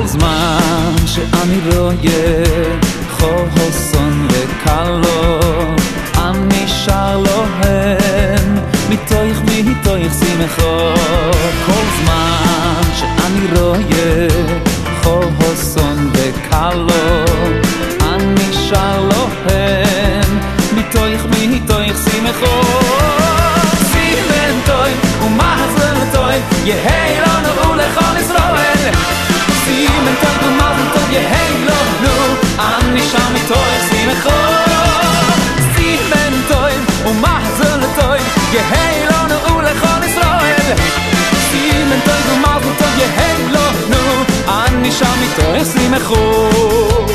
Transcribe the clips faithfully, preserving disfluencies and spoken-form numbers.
זמן שאני רואה חוסן וקלות אני שר להם מתוך מתוך שמחות כל זמן שאני רואה חוסן וקלות אני שר להם מתוך מתוך שמחות סימן טוב ומחזר טוב יהי לנו ולכל ישראל סימן טוב ומחזר טוב יהי לנו אני שם מתוך שמחות סימן טוב ומחזר טוב יהי לנו ולכל ישראל סימן טוב ומחזר טוב יהי לנו אני שם מתוך שמחות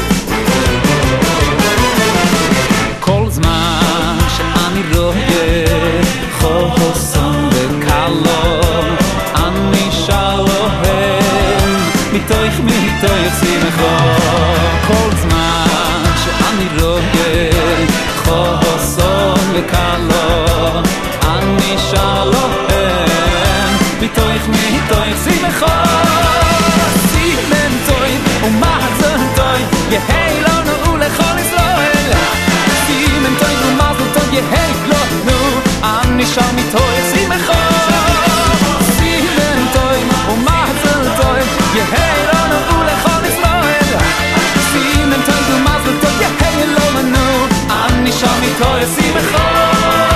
כל זמן שאני רואה חוסן וקלות אני שר להם מתוך מתוך שמחות כל זמן שאני רואה חוסן וקלות אני שר להם מתוך מתוך שמחות סימן טוב ומחזר טוב יהי לנו ולכל ישראל סימן טוב ומחזר טוב יהי לנו אני שם מתוך שמחות סימן טוב ומחזר טוב יהי לנו ולכל ישראל סימן טוב ומחזר טוב יהי לנו אני שם מתוך שמחות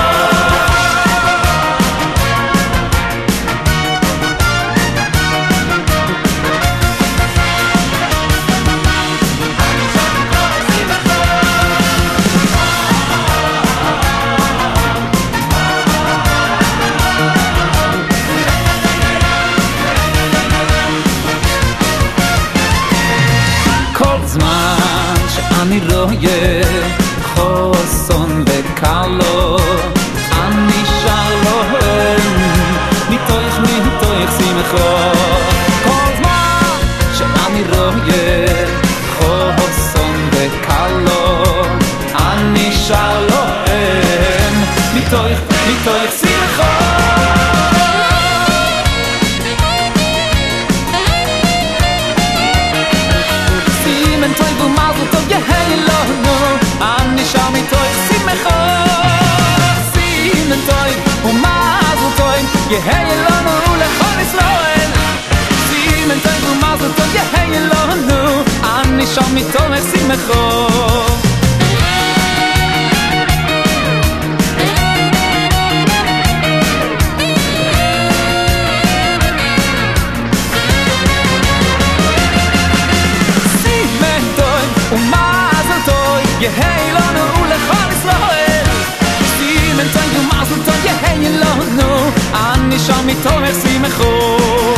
זמן שאני רואה חוסן וקלות אני שר להם מתוך מתוך שמחות כל זמן שאני רואה חוסן וקלות אני שר להם מתוך מתוך שמחות טוב ומזל טוב יהי לנו אני שם מתוך שמחות סימן טוב ומזל טוב יהי לנו ולכל ישראל סימן טוב ומזל טוב יהי לנו אני שם מתוך שמחות ומזל טוב יהי לנו ולכל ישראל סימן טוב ומזל טוב יהי לנו אני שם מתוך שמחות